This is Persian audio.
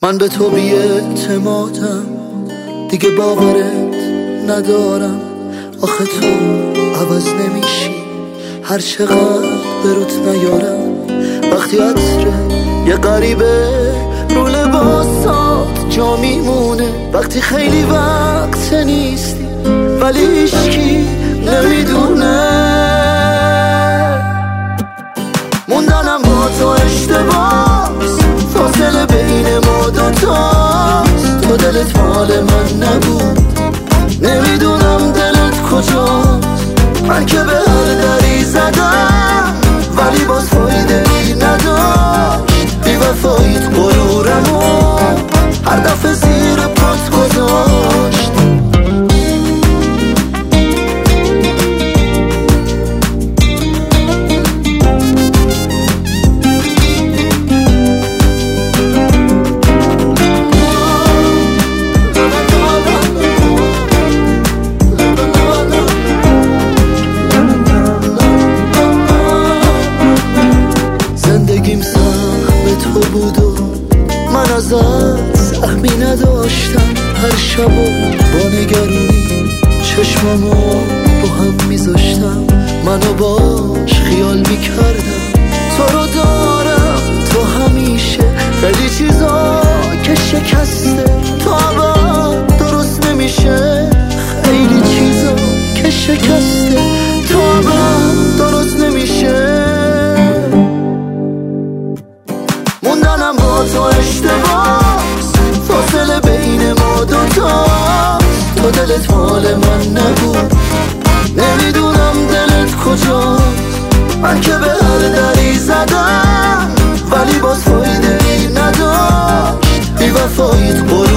من به تو بی‌اعتمادم، دیگه باورت ندارم. آخه تو عوض نمیشی، هر چقدر به روت نیارم. وقتی عطره یه غریبه رو لباسات جا میمونه، وقتی خیلی وقت نیستی ولی هیچکی نمیدونه. موندنم با تو اشتباهست، فاصله بین ما دوتاست. تو دلت مال من نبود، نمیدونم دلت کجاست. من که به هر دری زدم ولی باز فایده ای نداشت. بی وفاییت غرورمو هر دفعه زیر پات گذاشت. تو بود و من ازت سهمی نداشتم. هر شب و با نگرانی چشمامو با هم میذاشتم. منو باش خیال میکردم، تو رو دارم. تو همیشه خیلی چیزا که شکسته، تو عباد درست نمیشه. خیلی چیزا که شکسته، تو عباد درست نمیشه. موندنم با تو اشتباهست، فاصله بین ما دوتاست. تو دلت مال من نبود، نمیدونم دلت کجاست. من که به هر دری زدم ولی باز فایده ای نداشت. بی وفاییت